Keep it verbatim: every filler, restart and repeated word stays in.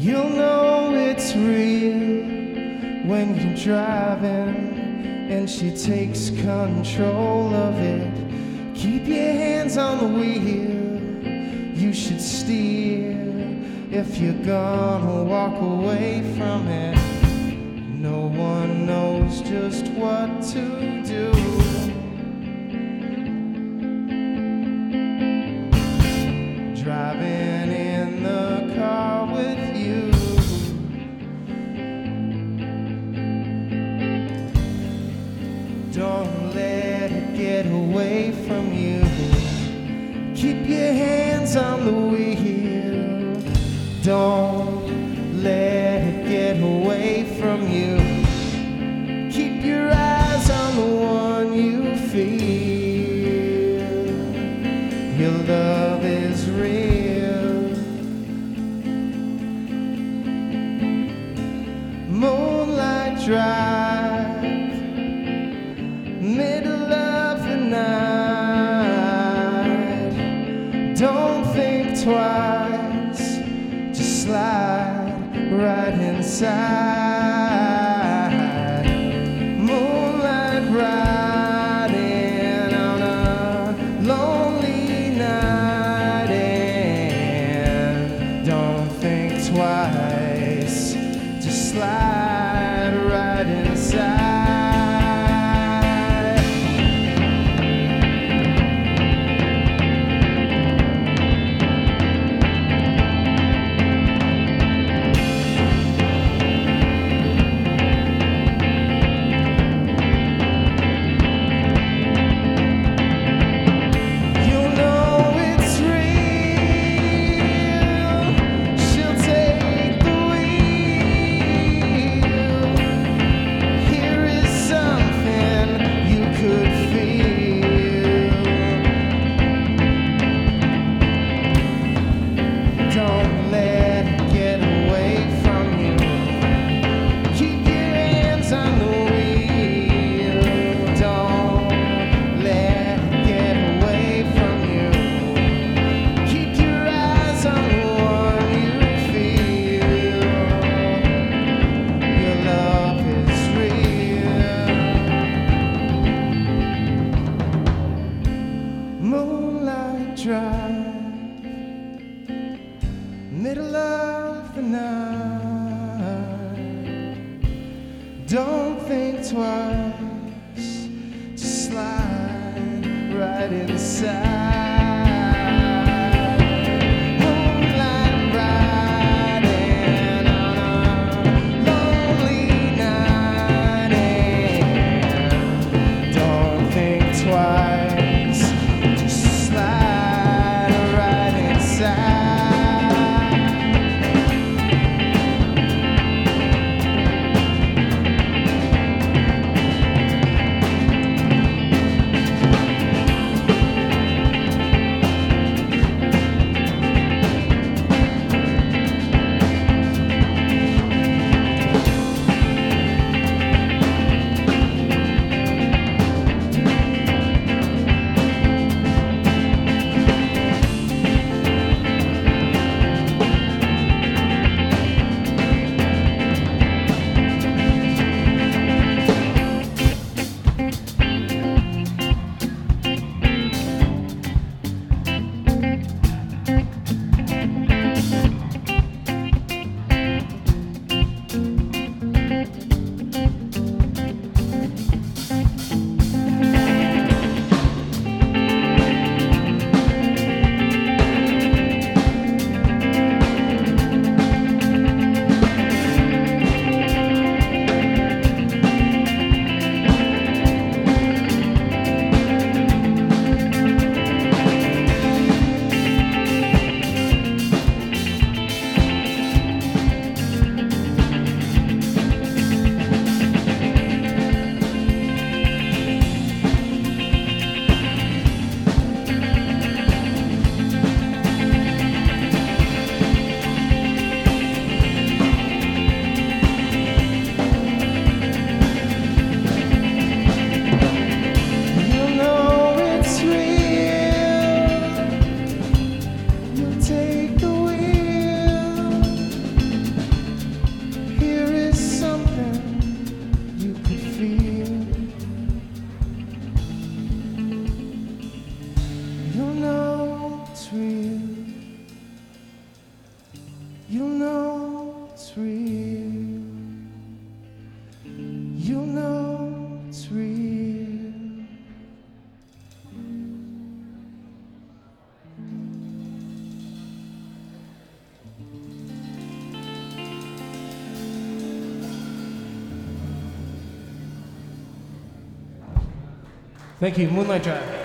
You'll know it's real when you're driving and she takes control of it. Keep your hands on the wheel, you should steer if you're gonna walk away from it. No one knows just what to do. Driving in the car with you, don't let it get away from you. Keep your hands on the wheel, don't let it get away from you. Keep your eyes on the one you feel. Your love is real. Moonlight drive, middle of the night. Don't think twice, just slide right inside. Moonlight riding on a lonely night, and don't think twice, just slide right inside. Moonlight drive, middle of the night. Don't think twice, just slide right inside. Moonlight riding on a lonely night, and don't think twice. Thank you, Moonlight Drive.